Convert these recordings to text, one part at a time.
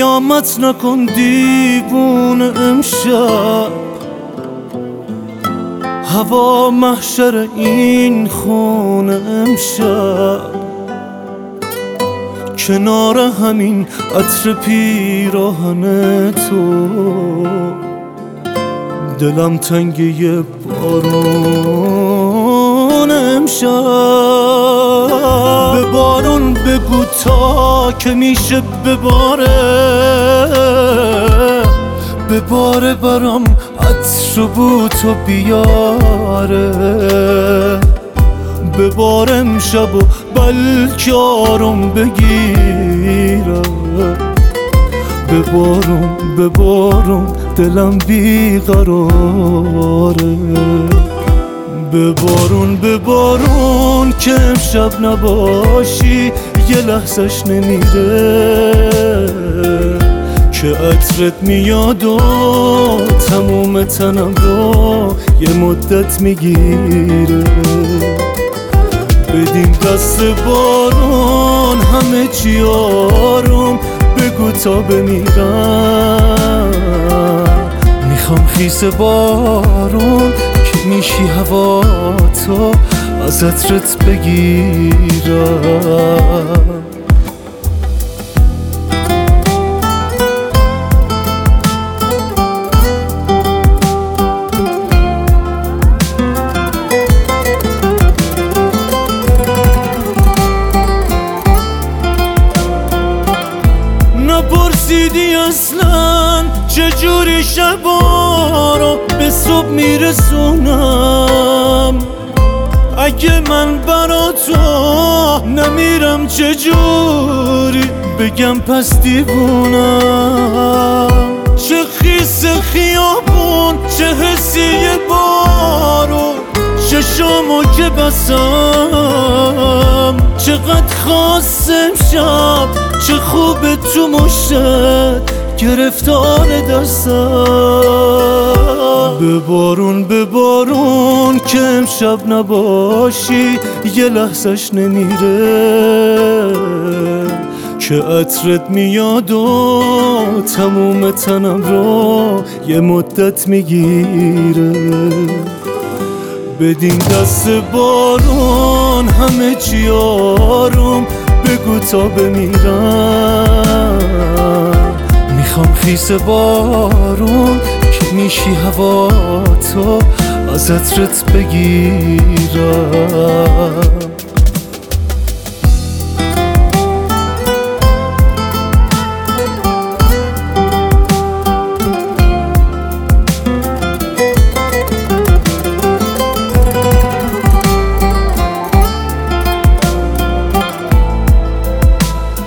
قیامت نکن دیوونه امشب، هوا محشر این خونه امشب. کنار همین عطر پیراهن تو دلم تنگ یه بارون امشب. به بارون بگو تا که میشه بباره برام عطر بو تو بیاره. ببار امشب و بلکه آروم بگیره. ببارون دلم بیقراره. ببارون که امشب نباشی یه لحظش نمیره، که عطرت میاد و تموم تنم رو یه مدت میگیره. بدیم دست بارون همه چی آروم، بگو تا بمیرم. میخوام خیس بارون که میشی هوا تو از عطرت بگیرم. نپرسیدی اصلا چجوری شبا رو به صبح میرسونم. اگه من برا تو نمیرم چجوری بگم پس دیوونم. چه خیس خیابون، چه حسی بارون، چشامو که بسم. چقدر خواستم شب، چه خوبه تو مشت گرفتار دستم. ببارون که امشب نباشی یه لحظش نمیره، که عطرت میاد و تموم تنم رو یه مدت میگیره. بدین دست بارون همه چی آروم، بگو تا بمیرم. میخوام خیس بارون که میشی هوا تو از عطرت بگیرم.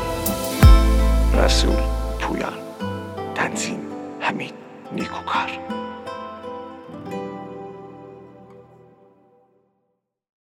رسول پویان، تنظیم حمید نیکوکار.